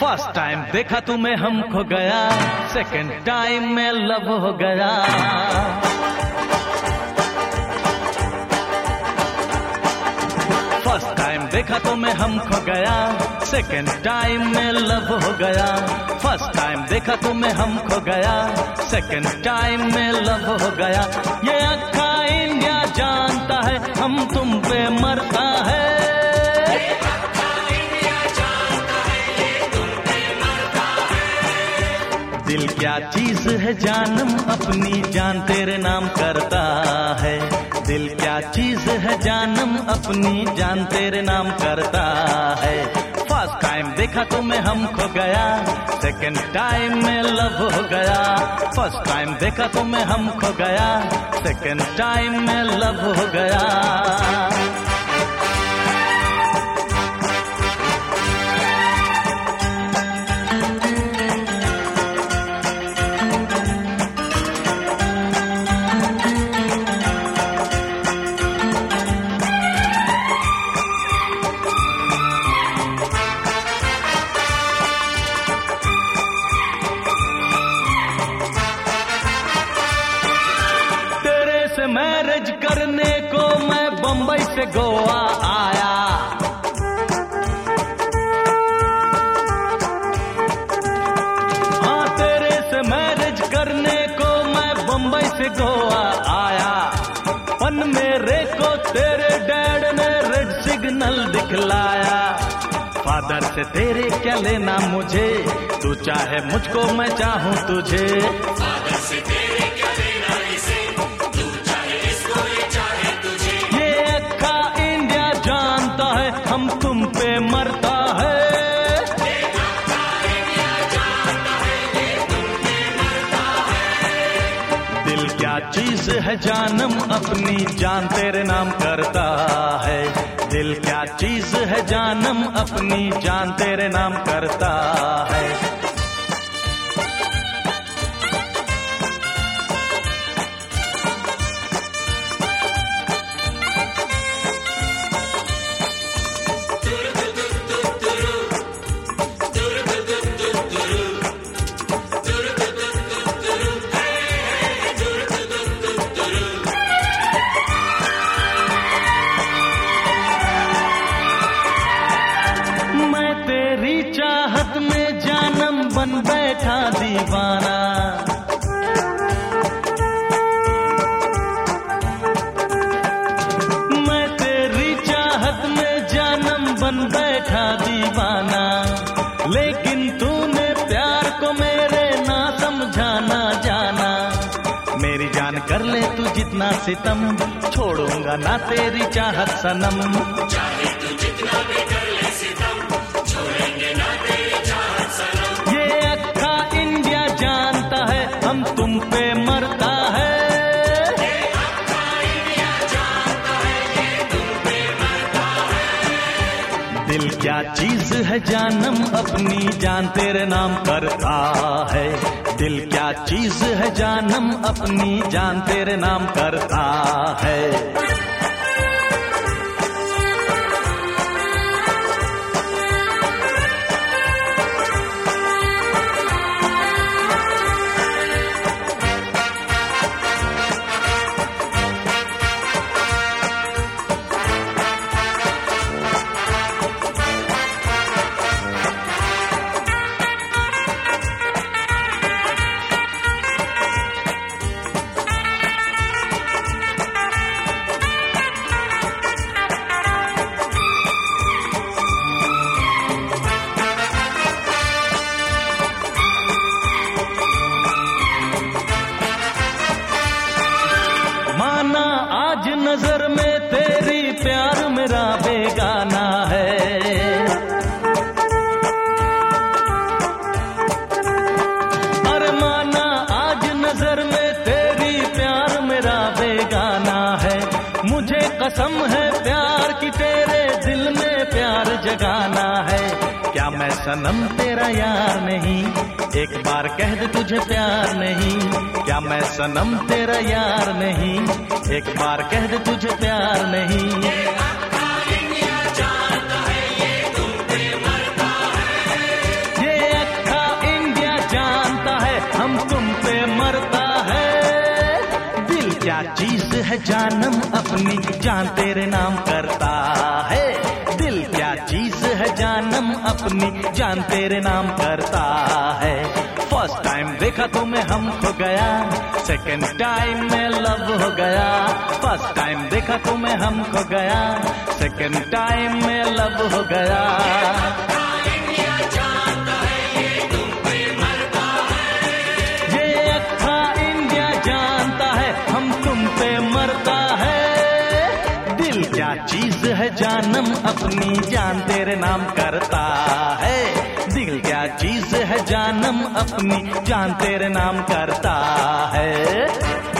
First time देखा तुम्हें हम खो गया, सेकंड टाइम में लव हो गया। फर्स्ट टाइम देखा तो मैं हम खो गया, सेकंड टाइम में लव हो गया। फर्स्ट टाइम देखा तो मैं हम खो गया, सेकंड टाइम में लव हो गया। ये अक्खा इंडिया जानता है हम तुम पे मरता है। दिल क्या चीज है जानम अपनी जान तेरे नाम करता है। दिल क्या चीज है जानम अपनी जान तेरे नाम करता है। फर्स्ट टाइम देखा तो मैं हम खो गया, सेकंड टाइम में लव हो गया। फर्स्ट टाइम देखा तो मैं हम खो गया, सेकंड टाइम में लव हो गया। मैरिज करने को मैं बंबई से गोवा आया। हाँ तेरे से मैरिज करने को मैं बंबई से गोवा आया। पन मेरे को तेरे डैड ने रेड सिग्नल दिखलाया। फादर से तेरे क्या लेना मुझे, तू चाहे मुझको मैं चाहूँ तुझे। फादर से तेरे क्या लेना इसे, हम तुम पे मरता है। दिल क्या चीज है जानम अपनी जान तेरे नाम करता है। दिल क्या चीज है जानम अपनी जान तेरे नाम करता है। चाहत में जानम बन बैठा दीवाना। मैं तेरी चाहत में जानम बन बैठा दीवाना। लेकिन तूने प्यार को मेरे ना समझाना जाना। मेरी जान कर ले तू जितना सितम, छोड़ूंगा ना तेरी चाहत सनम। चाहे तू जितना भी कर ले सितम, छोड़ेंगे ना तेरी चाहत सनम। ये अक्खा इंडिया जानता है हम तुम पे मरता है। ये अक्खा इंडिया जानता है ये तुम पे मरता है। दिल क्या चीज है जानम अपनी जान तेरे नाम करता है। दिल क्या चीज है जानम अपनी जान तेरे नाम करता है। आज नजर में तेरी प्यार मेरा बेगाना है। अरे माना आज नजर में तेरी प्यार मेरा बेगाना है। मुझे कसम है प्यार की तेरे दिल में प्यार जगाना है। क्या मैं सनम तेरा यार नहीं, एक बार कह दे तुझे प्यार नहीं। क्या मैं सनम तेरा यार नहीं, एक बार कह दे तुझे प्यार नहीं। ये अक्खा इंडिया जानता है ये तुम पे मरता है। ये है जानम अपनी जान तेरे नाम करता है। दिल क्या चीज है जानम अपनी जान तेरे नाम करता है। फर्स्ट टाइम देखा तो मैं हम खो गया, सेकंड टाइम में लव हो गया। फर्स्ट टाइम देखा तो मैं हम खो गया, सेकंड टाइम में लव हो गया। क्या चीज है जानम अपनी जान तेरे नाम करता है। दिल क्या चीज है जानम अपनी जान तेरे नाम करता है।